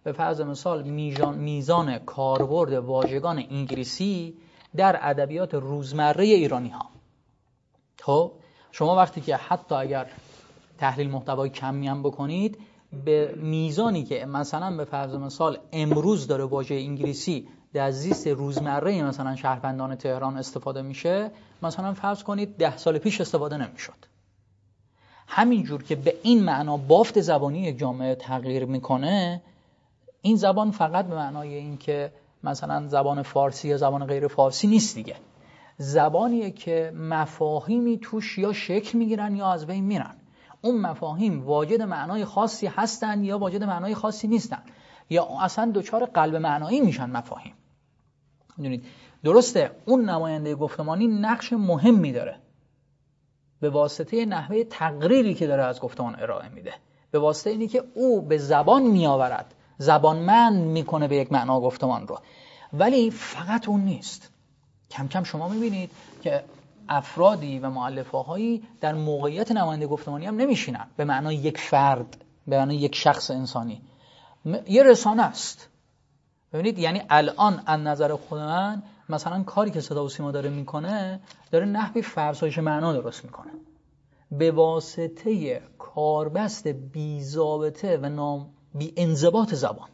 به فرض مثال میزان میزان کاربرد واژگان انگلیسی در ادبیات روزمره ایرانی ها. خب شما وقتی که حتی اگر تحلیل محتوای کمی هم بکنید، به میزانی که مثلا به فرض مثال امروز داره واژه انگلیسی در زیست روزمره مثلا شهروندان تهران استفاده میشه، مثلا فرض کنید ده سال پیش استفاده نمیشد. همینجور که به این معنا بافت زبانی یک جامعه تغییر میکنه، این زبان فقط به معنای این که مثلا زبان فارسی یا زبان غیر فارسی نیست دیگه. زبانیه که مفاهیمی توش یا شکل میگیرن یا از بین میرن. اون مفاهیم واجد معنای خاصی هستن یا واجد معنای خاصی نیستن، یا اصلا دچار قلب معنایی میشن مفاهیم. میدونید درسته اون نماینده گفتمانی نقش مهمی داره به واسطه نحوه تقریری که داره از گفتمان ارائه میده، به واسطه اینی که او به زبان میآورد، زبانمند میکنه به یک معنا گفتمان رو. ولی فقط اون نیست. کم کم شما میبینید که افرادی و مؤلفه‌هایی در موقعیت نماینده گفتمانی هم نمیشینن به معنای یک فرد، به معنای یک شخص انسانی. یه رسانه است. ببینید یعنی الان از نظر خود من مثلا کاری که صدا و سیما داره میکنه، داره نحوی فرسایش معنا درست میکنه به واسطه کاربست بی ضابطه و نام بی انضباط زبان.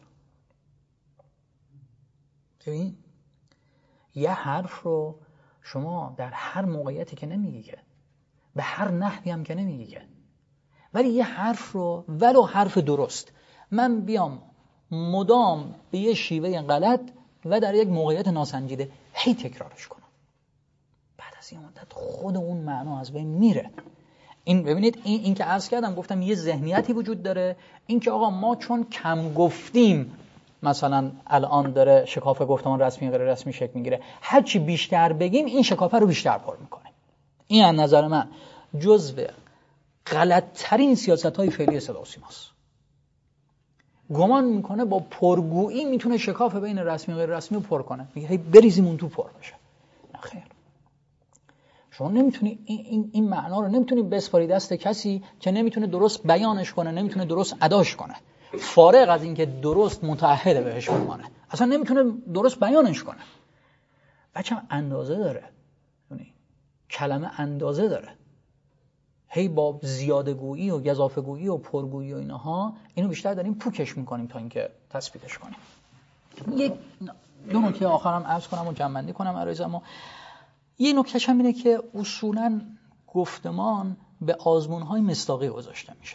ببین یه حرف رو شما در هر موقعیتی که نمیگی که، به هر نحوی هم که نمیگی که، ولی یه حرف رو ولو حرف درست من بیام مدام به یه شیوه غلط و در یک موقعیت ناسنجیده هی تکرارش کنم، بعد از این مدت خود اون معنا از بین میره. این ببینید این, این که عرض کردم گفتم یه ذهنیتی وجود داره، این که آقا ما چون کم گفتیم مثلا الان داره شکاف گفتمان رسمی غیر رسمی شکل میگیره، هر چی بیشتر بگیم این شکافه رو بیشتر پر میکنه. این از نظر من جزو غلط‌ترین سیاست‌های فعلی صدا و سیماست. گمان میکنه با پرگویی میتونه شکاف بین رسمی و غیر رسمی رو پر کنه، میگه هی بریزیم اون تو پر بشه. نه خیر، شما نمیتونی این, این, این معنا رو نمیتونی بسپاری دست کسی که نمیتونه درست بیانش کنه، نمیتونه درست اداش کنه، فارغ از اینکه درست متعهد بهش بمانه، اصلا نمیتونه درست بیانش کنه. بچه هم اندازه داره، کلمه اندازه داره، هی با زیادگویی و گزافه‌گویی و پرگویی و اینها اینو بیشتر داریم پوکش میکنیم تا اینکه تثبیتش کنیم. یک دو نکته آخرام عرض کنم و جمع‌بندی کنم عرایزمو. یه نکتهش هم اینه که اصولاً گفتمان به آزمون‌های مصداقی گذاشته میشه.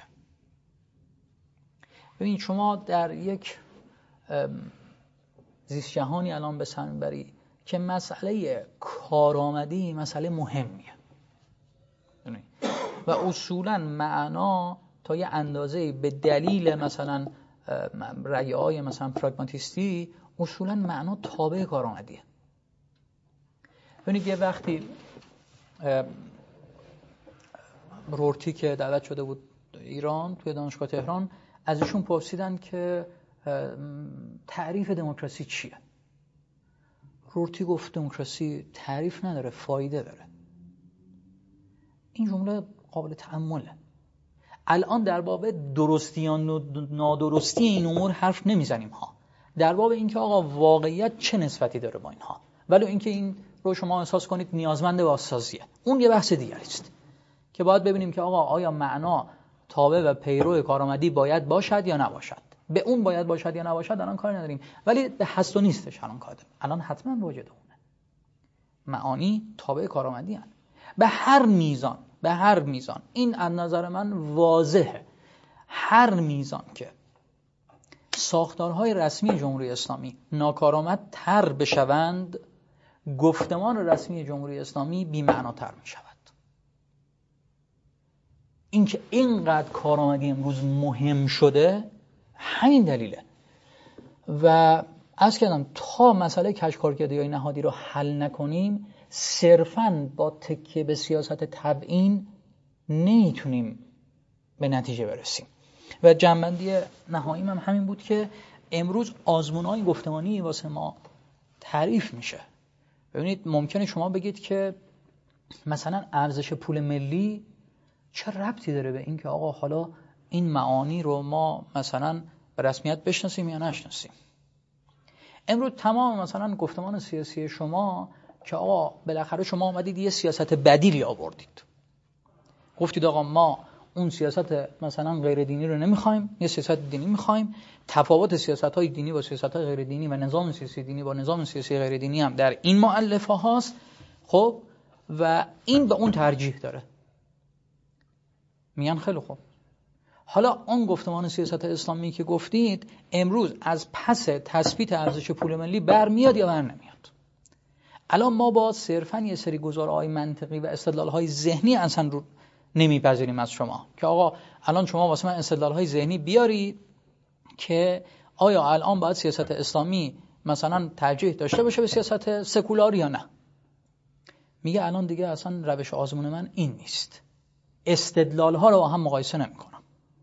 ببینید شما در یک زیست جهانی الان به سر میبری که مسئله کارآمدی مسئله مهمیه و اصولاً معنا تا یه اندازه به دلیل مثلا رأی‌های مثلا پراگماتیستی اصولاً معنا تابع کارآمدیه. ببینید یه وقتی رورتی که دعوت شده بود ایران توی دانشگاه تهران، از ایشون پرسیدن که تعریف دموکراسی چیه؟ رورتی گفت دموکراسی تعریف نداره، فایده داره. این جمله قابل تأمله. الان در باب درستی یا نادرستی این امور حرف نمیزنیم ها، در باب اینکه آقا واقعیت چه نسبتی داره با اینها، ولی اینکه این رو شما احساس کنید نیازمند بازسازیه، اون یه بحث دیگری است که باید ببینیم که آقا آیا معنا تابع و پیرو کارآمدی باید باشد یا نباشد. به اون باید باشد یا نباشد الان کار نداریم، ولی به هست و نیستش الان کار داریم. الان حتما واجد اونه. معانی تابع کارآمدی هستند به هر میزان، به هر میزان. این از نظر من واضحه. هر میزان که ساختارهای رسمی جمهوری اسلامی ناکارآمدتر بشوند، گفتمان رسمی جمهوری اسلامی بی‌معناتر می شود. این که اینقدر کارآمدی امروز مهم شده همین دلیله. و عرض کردم تا مسئله کشکارکردی نهادی رو حل نکنیم، صرفاً با تکیه به سیاست تبیین نمیتونیم به نتیجه برسیم. و جنبندی نهاییم هم همین بود که امروز آزمون‌های گفتمانی واسه ما تعریف میشه. ببینید ممکنه شما بگید که مثلا ارزش پول ملی چه ربطی داره به این که آقا حالا این معانی رو ما مثلا به رسمیت بشناسیم یا نشناسیم. امروز تمام مثلا گفتمان سیاسی شما که آقا بالاخره شما اومدید یه سیاست بدیلی آوردید، گفتید آقا ما اون سیاست مثلا غیر دینی رو نمیخوایم، یه سیاست دینی میخوایم. تفاوت سیاست‌های دینی با سیاست‌های غیر دینی و نظام سیاسی دینی با نظام سیاسی غیر دینی هم در این مؤلفه هاست. خب و این به اون ترجیح داره. میگن خیلی خوب، حالا اون گفتمان سیاست اسلامی که گفتید امروز از پس تثبیت ارزش پول ملی برمیاد یا بر نمیاد؟ الان ما با صرفاً یه سری گزاره‌های منطقی و استدلال‌های ذهنی اصلا رو نمیپذیریم از شما که آقا الان شما واسه من استدلال‌های ذهنی بیارید که آیا الان باید سیاست اسلامی مثلا ترجیح داشته باشه به سیاست سکولار یا نه. میگه الان دیگه اصلا روش آزمون من این نیست، استدلال‌ها رو با هم مقایسه نمی‌کنم،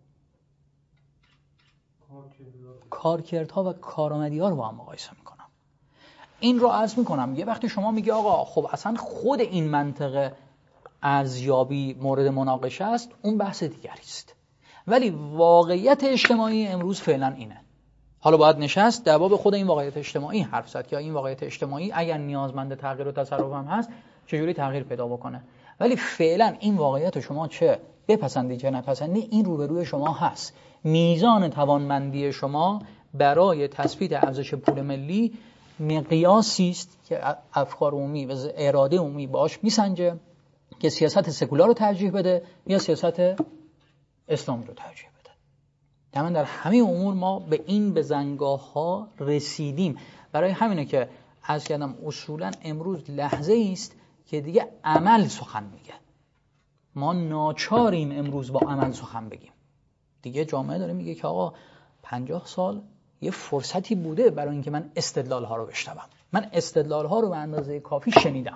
کارکردها و کارآمدی‌ها رو با هم مقایسه می‌کنم. این رو عرض می‌کنم یه وقتی شما میگه آقا خب اصلا خود این منطقه ارزیابی مورد مناقشه است، اون بحث دیگری است، ولی واقعیت اجتماعی امروز فعلا اینه. حالا باید نشست در باب خود این واقعیت اجتماعی حرف زد که این واقعیت اجتماعی اگر نیازمند تغییر و تصرف هم هست چجوری تغییر پیدا بکنه. ولی فعلا این واقعیت شما چه بپسندید چه نپسندید این روبروی شما هست. میزان توانمندی شما برای تثبیت ارزش پول ملی مقیاسی است که افکار عمومی و اراده عمومی باش میسنجه که سیاست سکولار رو ترجیح بده یا سیاست اسلامی رو ترجیح بده. تمام در همه امور ما به این بزنگاه ها رسیدیم. برای همینه که از کردم اصولا امروز لحظه است که دیگه عمل سخن میگه. ما ناچاریم امروز با عمل سخن بگیم. دیگه جامعه داره میگه که آقا پنجاه سال یه فرصتی بوده برای اینکه من استدلال ها رو بشنوم. من استدلال ها رو به اندازه کافی شنیدم.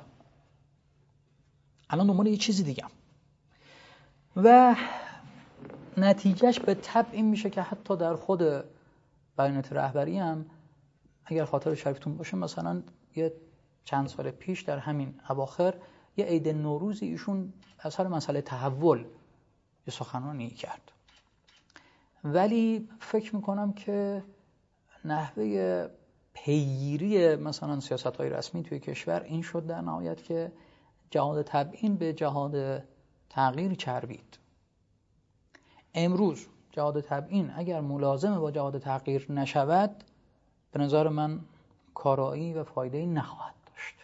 الان دنبال یه چیزی دیگه و نتیجهش به تبع این میشه که حتی در خود بیانیه رهبری هم اگر خاطر شریفتون باشه مثلا یه چند سال پیش در همین اواخر یه عید نوروزی ایشون اثر مسئله تحول یه سخنرانی کرد، ولی فکر میکنم که نحوه پیگیری مثلا سیاست‌های رسمی توی کشور این شد در نهایت که جهاد تبیین به جهاد تغییر چربید. امروز جهاد تبیین اگر ملازم با جهاد تغییر نشود به نظر من کارایی و فایده‌ای نخواهد داشت.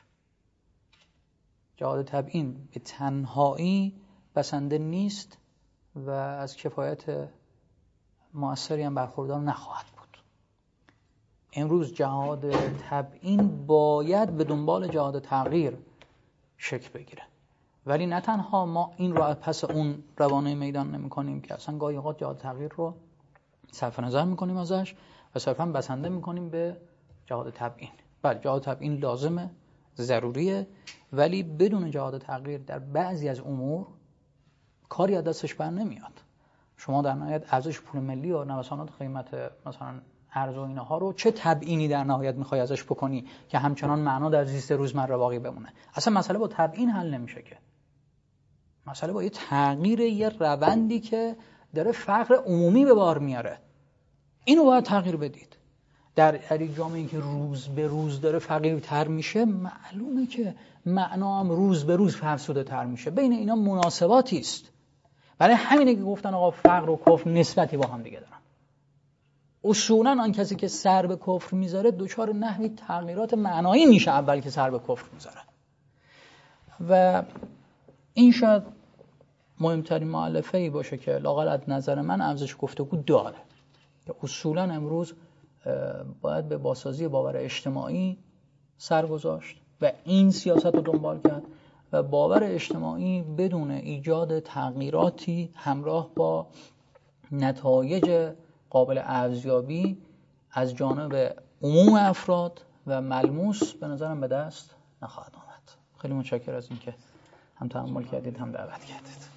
جهاد تبیین به تنهایی بسنده نیست و از کفایت مؤثری هم برخوردار نخواهد بود. امروز جهاد تبیین باید به دنبال جهاد تغییر شکل بگیره، ولی نه تنها ما این رو پس اون روانه میدان نمی کنیم که اصلا گاهی اوقات جهاد تغییر رو صرف نظر می کنیم ازش و صرفا بسنده می کنیم به جهاد تبیین. بله جهاد تبیین لازمه، ضروریه، ولی بدون جهاد تغییر در بعضی از امور کاری از دستش بر نمیاد. شما در نهایت ارزش پول ملی و نوسانات قیمت مثلا ارز و اینها رو چه تبیینی در نهایت میخوای ازش بکنی که همچنان معنا در زیست روزمره باقی بمونه؟ اصلا مسئله با تبیین حل نمیشه که. مسئله با یه تغییر یه روندی که داره فقر عمومی به بار میاره. اینو باید تغییر بدید. در یک جامعه‌ای که روز به روز داره فقیرتر میشه معلومه که معنا هم روز به روز فرسوده تر میشه. بین اینا مناسباتی است. برای همینه که گفتن آقا فقر و کفر نسبتی با هم دیگه دارن. اصولاً آن کسی که سر به کفر میذاره دوچار نحوی تغییرات معنایی میشه اول که سر به کفر میذاره. و این شاید مهمترین مؤلفه‌ای باشه که لااقل از نظر من ارزش گفتگو داره که اصولاً امروز باید به بازسازی باور اجتماعی سر گذاشت و این سیاست رو دنبال کرد و باور اجتماعی بدون ایجاد تغییراتی همراه با نتایج قابل ارزیابی از جانب عموم افراد و ملموس به نظرم به دست نخواهد آمد. خیلی متشکرم از اینکه هم تحمل کردید هم دعوت کردید.